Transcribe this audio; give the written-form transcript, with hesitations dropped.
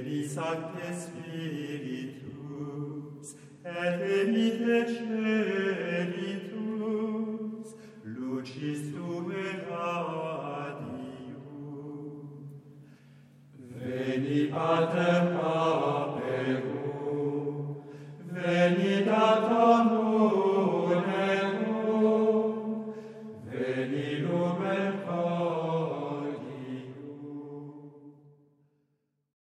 Sancte Spiritus, et emite celitus, lucis tuae radium. Veni, Pater,